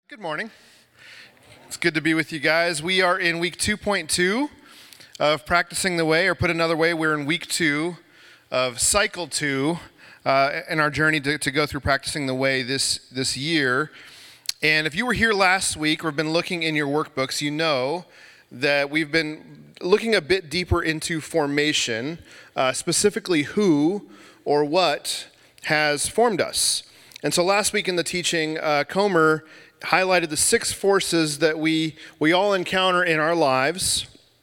Good morning. It's good to be with you guys. We are in week 2.2 of Practicing the Way, or put another way, we're in week 2 of cycle 2 in our journey to go through Practicing the Way this year. And if you were here last week or have been looking in your workbooks, you know that we've been looking a bit deeper into formation, specifically who or what has formed us. And so last week in the teaching, Comer highlighted the 6 forces that we all encounter in our lives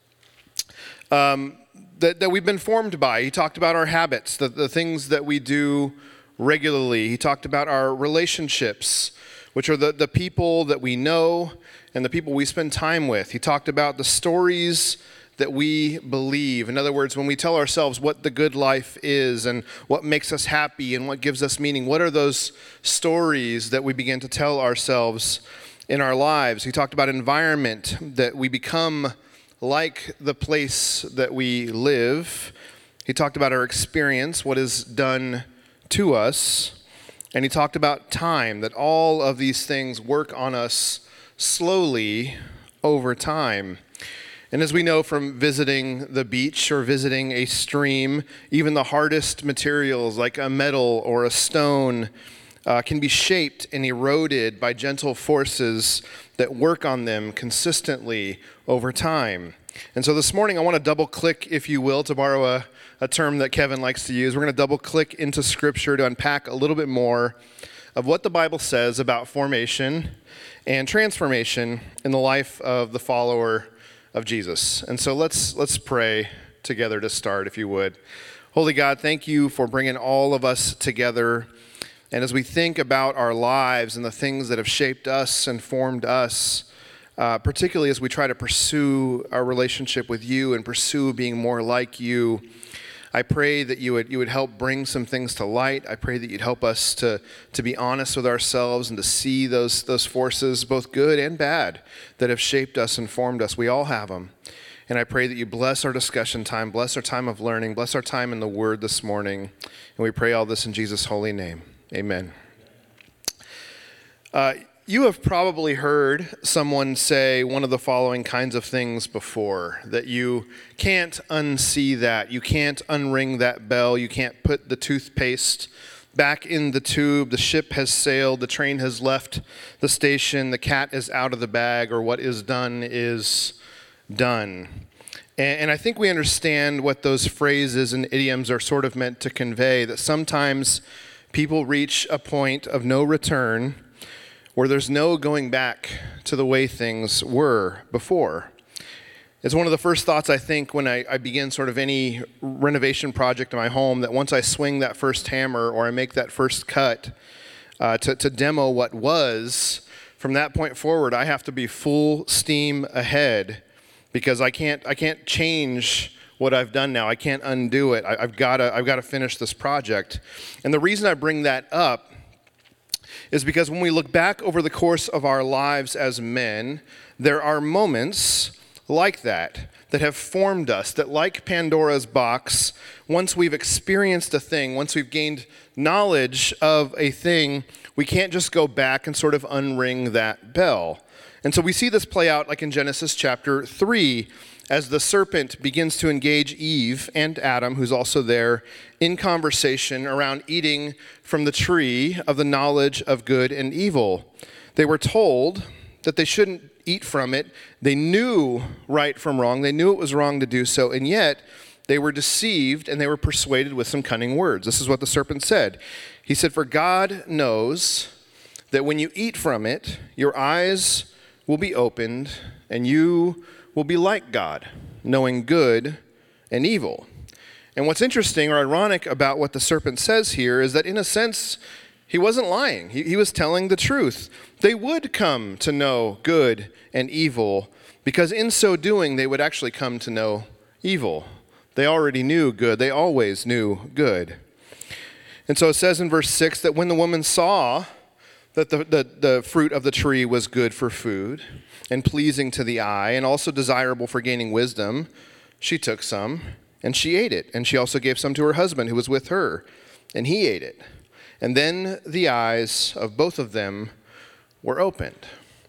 that we've been formed by. He talked about our habits, the things that we do regularly. He talked about our relationships, which are the people that we know and the people we spend time with. He talked about the stories that we believe. In other words, when we tell ourselves what the good life is and what makes us happy and what gives us meaning, what are those stories that we begin to tell ourselves in our lives? He talked about environment, that we become like the place that we live. He talked about our experience, what is done to us. And he talked about time, that all of these things work on us slowly over time. And as we know from visiting the beach or visiting a stream, even the hardest materials like a metal or a stone can be shaped and eroded by gentle forces that work on them consistently over time. And so this morning I want to double click, if you will, to borrow a term that Kevin likes to use. We're going to double click into Scripture to unpack a little bit more of what the Bible says about formation and transformation in the life of the follower of Jesus. And so let's pray together to start, if you would. Holy God, thank you for bringing all of us together. And as we think about our lives and the things that have shaped us and formed us, particularly as we try to pursue our relationship with you and pursue being more like you, I pray that you would help bring some things to light. I pray that you'd help us to be honest with ourselves and to see those forces, both good and bad, that have shaped us and formed us. We all have them. And I pray that you bless our discussion time, bless our time of learning, bless our time in the Word this morning. And we pray all this in Jesus' holy name. Amen. You have probably heard someone say one of the following kinds of things before, that you can't unsee that, you can't unring that bell, you can't put the toothpaste back in the tube, the ship has sailed, the train has left the station, the cat is out of the bag, or what is done is done. And I think we understand what those phrases and idioms are sort of meant to convey, that sometimes people reach a point of no return where there's no going back to the way things were before. It's one of the first thoughts I think when I begin sort of any renovation project in my home, that once I swing that first hammer or I make that first cut to demo what was, from that point forward I have to be full steam ahead, because I can't change what I've done now. I can't undo it. I've got to finish this project. And the reason I bring that up is because when we look back over the course of our lives as men, there are moments like that have formed us, that like Pandora's box, once we've experienced a thing, once we've gained knowledge of a thing, we can't just go back and sort of unring that bell. And so we see this play out like in Genesis chapter 3, as the serpent begins to engage Eve and Adam, who's also there, in conversation around eating from the tree of the knowledge of good and evil. They were told that they shouldn't eat from it. They knew right from wrong. They knew it was wrong to do so, and yet they were deceived and they were persuaded with some cunning words. This is what the serpent said. He said, "For God knows that when you eat from it, your eyes will be opened and you will be like God, knowing good and evil." And what's interesting or ironic about what the serpent says here is that in a sense, he wasn't lying. He was telling the truth. They would come to know good and evil, because in so doing, they would actually come to know evil. They already knew good. They always knew good. And so it says in verse 6 that when the woman saw that the fruit of the tree was good for food and pleasing to the eye and also desirable for gaining wisdom, she took some and she ate it. And she also gave some to her husband who was with her, and he ate it. And then the eyes of both of them were opened.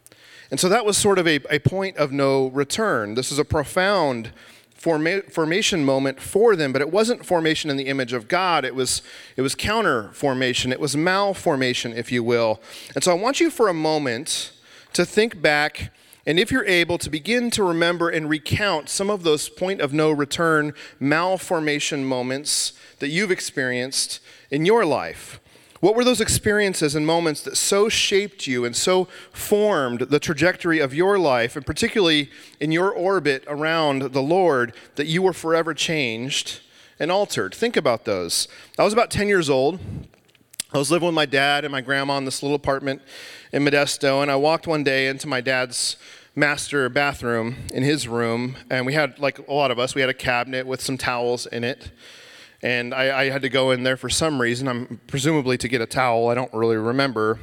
And so that was sort of a point of no return. This is a profound formation moment for them, but it wasn't formation in the image of God. It was counter formation. It was malformation, if you will. And so I want you for a moment to think back, and if you're able, to begin to remember and recount some of those point of no return malformation moments that you've experienced in your life. What were those experiences and moments that so shaped you and so formed the trajectory of your life, and particularly in your orbit around the Lord, that you were forever changed and altered? Think about those. I was about 10 years old. I was living with my dad and my grandma in this little apartment in Modesto, and I walked one day into my dad's master bathroom in his room, and we had, like a lot of us, we had a cabinet with some towels in it. And I had to go in there for some reason, presumably to get a towel, I don't really remember.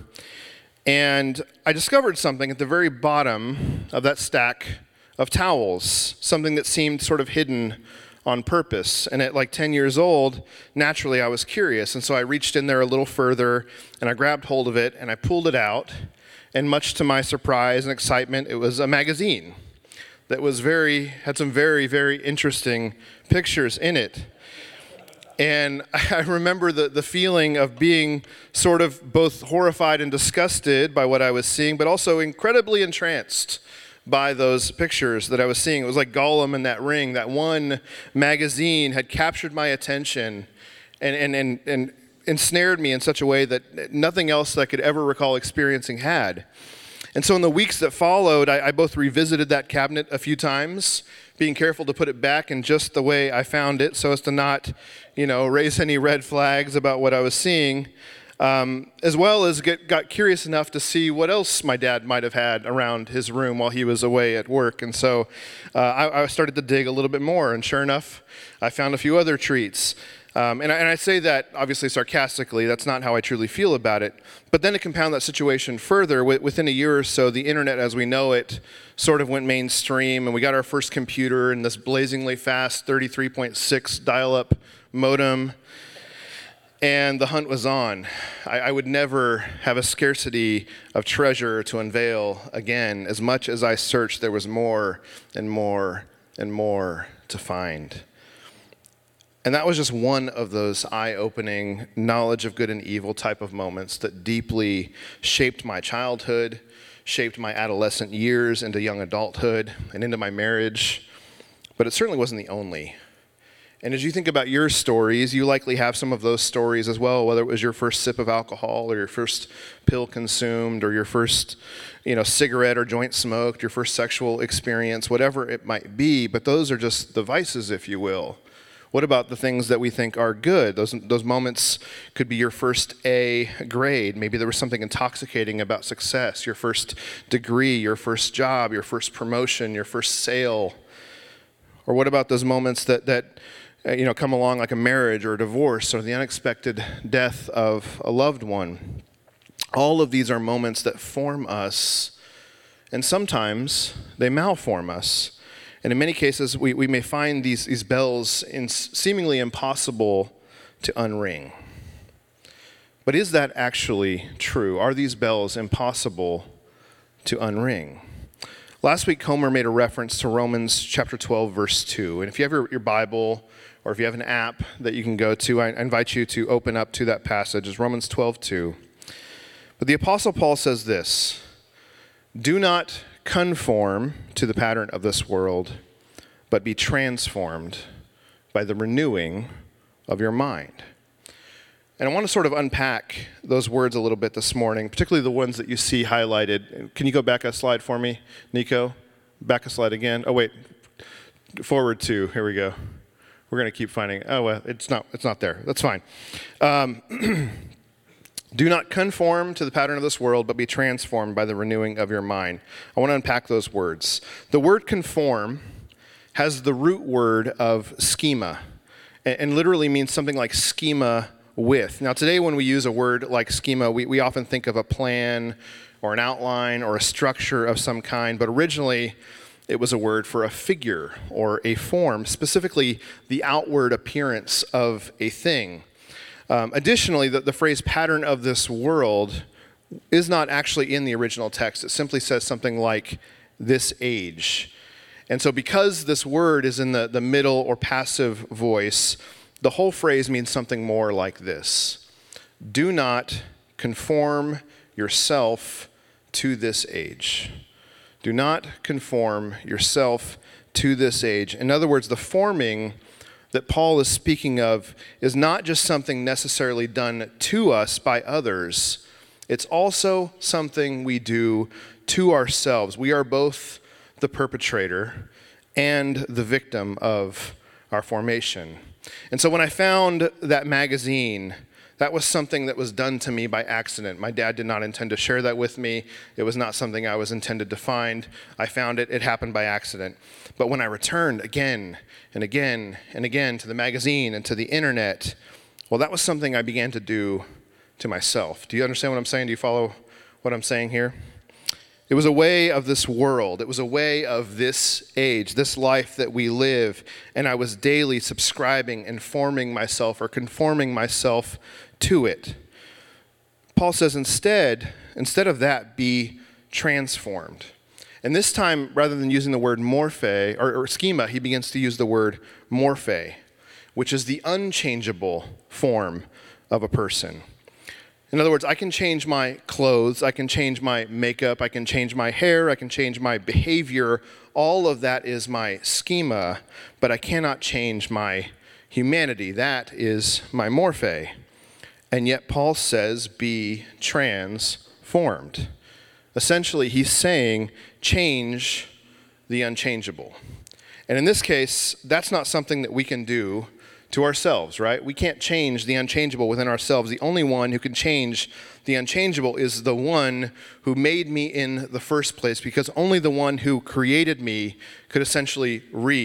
And I discovered something at the very bottom of that stack of towels, something that seemed sort of hidden on purpose. And at like 10 years old, naturally I was curious. And so I reached in there a little further, and I grabbed hold of it, and I pulled it out. And much to my surprise and excitement, it was a magazine that had some very, very interesting pictures in it. And I remember the feeling of being sort of both horrified and disgusted by what I was seeing, but also incredibly entranced by those pictures that I was seeing. It was like Gollum in that ring. That one magazine had captured my attention and ensnared me in such a way that nothing else that I could ever recall experiencing had. And so in the weeks that followed, I both revisited that cabinet a few times, being careful to put it back in just the way I found it so as to not, raise any red flags about what I was seeing, as well as got curious enough to see what else my dad might have had around his room while he was away at work. And so I started to dig a little bit more, and sure enough, I found a few other treats. And I say that obviously sarcastically. That's not how I truly feel about it. But then to compound that situation further, within a year or so, the internet as we know it sort of went mainstream, and we got our first computer and this blazingly fast 33.6 dial-up modem, and the hunt was on. I would never have a scarcity of treasure to unveil again. As much as I searched, there was more and more and more to find. And that was just one of those eye-opening knowledge of good and evil type of moments that deeply shaped my childhood, shaped my adolescent years into young adulthood, and into my marriage. But it certainly wasn't the only. And as you think about your stories, you likely have some of those stories as well, whether it was your first sip of alcohol or your first pill consumed or your first, cigarette or joint smoked, your first sexual experience, whatever it might be. But those are just the vices, if you will. What about the things that we think are good? Those moments could be your first A grade. Maybe there was something intoxicating about success, your first degree, your first job, your first promotion, your first sale. Or what about those moments that come along like a marriage or a divorce or the unexpected death of a loved one? All of these are moments that form us, and sometimes they malform us. And in many cases, we may find these bells seemingly impossible to unring. But is that actually true? Are these bells impossible to unring? Last week, Comer made a reference to Romans chapter 12, verse 2. And if you have your Bible, or if you have an app that you can go to, I invite you to open up to that passage. It's Romans 12:2. But the Apostle Paul says this: "Do not conform to the pattern of this world, but be transformed by the renewing of your mind." And I want to sort of unpack those words a little bit this morning, particularly the ones that you see highlighted. Can you go back a slide for me, Nico? Back a slide again. Oh, wait. Forward 2. Here we go. We're going to keep finding. Oh, well, it's not there. That's fine. Do not conform to the pattern of this world, but be transformed by the renewing of your mind. I want to unpack those words. The word conform has the root word of schema, and literally means something like schema with. Now today when we use a word like schema, we often think of a plan or an outline or a structure of some kind, but originally it was a word for a figure or a form, specifically the outward appearance of a thing. Additionally, the phrase pattern of this world is not actually in the original text. It simply says something like this age. And so because this word is in the middle or passive voice, the whole phrase means something more like this. Do not conform yourself to this age. Do not conform yourself to this age. In other words, the forming that Paul is speaking of is not just something necessarily done to us by others. It's also something we do to ourselves. We are both the perpetrator and the victim of our formation. And so when I found that magazine, that was something that was done to me by accident. My dad did not intend to share that with me. It was not something I was intended to find. I found it. It happened by accident. But when I returned again and again and again to the magazine and to the internet, well, that was something I began to do to myself. Do you understand what I'm saying? Do you follow what I'm saying here? It was a way of this world. It was a way of this age, this life that we live. And I was daily subscribing and forming myself or conforming myself to it. Paul says instead of that, be transformed. And this time, rather than using the word morphe or schema, he begins to use the word morphe, which is the unchangeable form of a person. In other words, I can change my clothes, I can change my makeup, I can change my hair, I can change my behavior. All of that is my schema, but I cannot change my humanity. That is my morphe. And yet Paul says, be transformed. Essentially, he's saying, change the unchangeable. And in this case, that's not something that we can do to ourselves, right? We can't change the unchangeable within ourselves. The only one who can change the unchangeable is the one who made me in the first place, because only the one who created me could essentially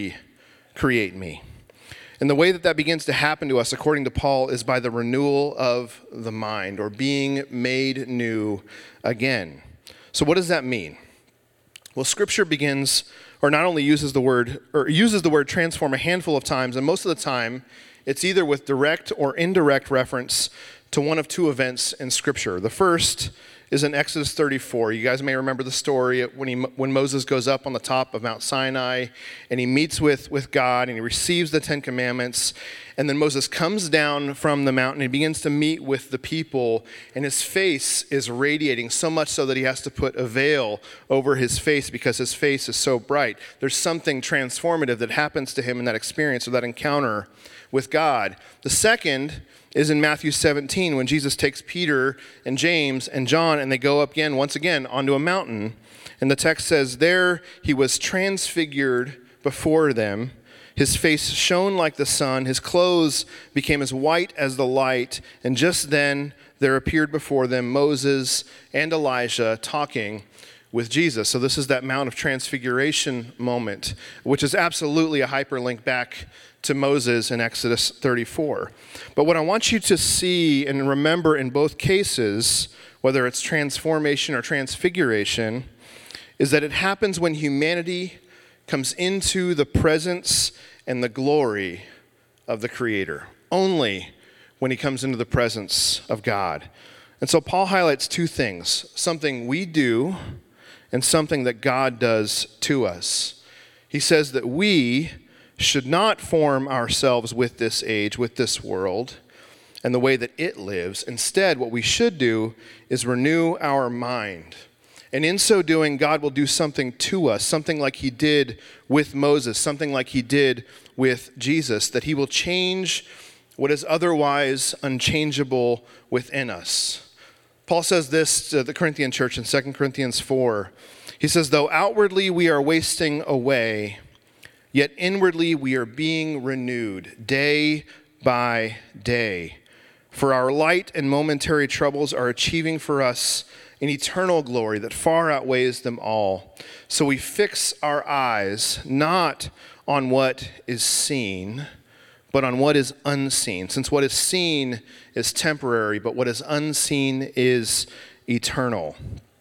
recreate me. And the way that begins to happen to us, according to Paul, is by the renewal of the mind, or being made new again. So what does that mean? Well, Scripture begins, or not only uses the word transform a handful of times, and most of the time, it's either with direct or indirect reference to one of two events in Scripture. The first is in Exodus 34. You guys may remember the story when Moses goes up on the top of Mount Sinai, and he meets with God, and he receives the Ten Commandments, and then Moses comes down from the mountain and begins to meet with the people, and his face is radiating so much so that he has to put a veil over his face because his face is so bright. There's something transformative that happens to him in that experience or that encounter with God. The second is in Matthew 17 when Jesus takes Peter and James and John and they go up once again onto a mountain. And the text says, there he was transfigured before them. His face shone like the sun. His clothes became as white as the light. And just then there appeared before them Moses and Elijah talking with Jesus. So this is that Mount of Transfiguration moment, which is absolutely a hyperlink back to Moses in Exodus 34. But what I want you to see and remember in both cases, whether it's transformation or transfiguration, is that it happens when humanity comes into the presence and the glory of the Creator. Only when he comes into the presence of God. And so Paul highlights two things, something we do and something that God does to us. He says that we should not form ourselves with this age, with this world, and the way that it lives. Instead, what we should do is renew our mind. And in so doing, God will do something to us, something like he did with Moses, something like he did with Jesus, that he will change what is otherwise unchangeable within us. Paul says this to the Corinthian church in 2 Corinthians 4. He says, though outwardly we are wasting away, yet inwardly we are being renewed day by day. For our light and momentary troubles are achieving for us an eternal glory that far outweighs them all. So we fix our eyes not on what is seen, but on what is unseen. Since what is seen is temporary, but what is unseen is eternal.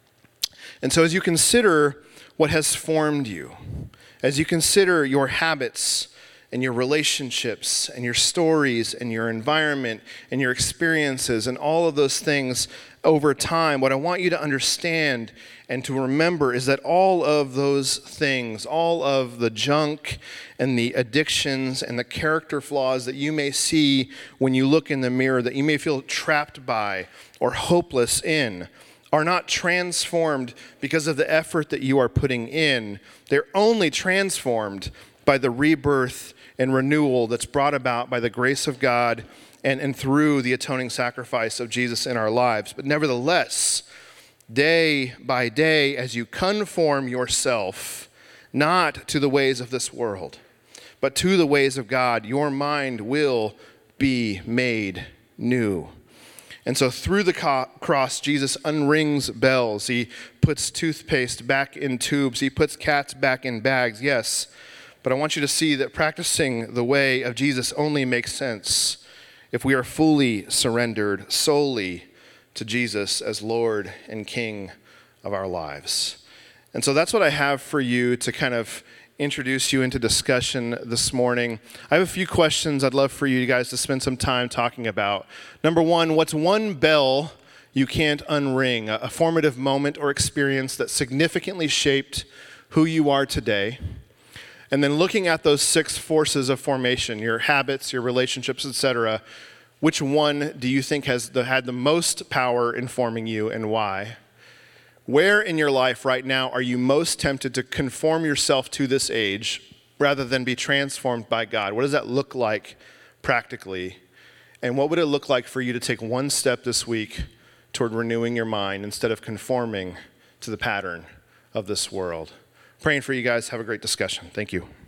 And so as you consider what has formed you, as you consider your habits and your relationships and your stories and your environment and your experiences and all of those things over time, what I want you to understand and to remember is that all of those things, all of the junk and the addictions and the character flaws that you may see when you look in the mirror, that you may feel trapped by or hopeless in, are not transformed because of the effort that you are putting in. They're only transformed by the rebirth and renewal that's brought about by the grace of God and through the atoning sacrifice of Jesus in our lives. But nevertheless, day by day, as you conform yourself, not to the ways of this world, but to the ways of God, your mind will be made new. And so through the cross, Jesus unrings bells. He puts toothpaste back in tubes. He puts cats back in bags, yes. But I want you to see that practicing the way of Jesus only makes sense if we are fully surrendered solely to Jesus as Lord and King of our lives. And so that's what I have for you to kind of introduce you into discussion this morning. I have a few questions I'd love for you guys to spend some time talking about. Number one, what's one bell you can't unring, a formative moment or experience that significantly shaped who you are today? And then looking at those 6 forces of formation, your habits, your relationships, etc., which one do you think had the most power in forming you and why? Where in your life right now are you most tempted to conform yourself to this age rather than be transformed by God? What does that look like practically? And what would it look like for you to take one step this week toward renewing your mind instead of conforming to the pattern of this world? Praying for you guys. Have a great discussion. Thank you.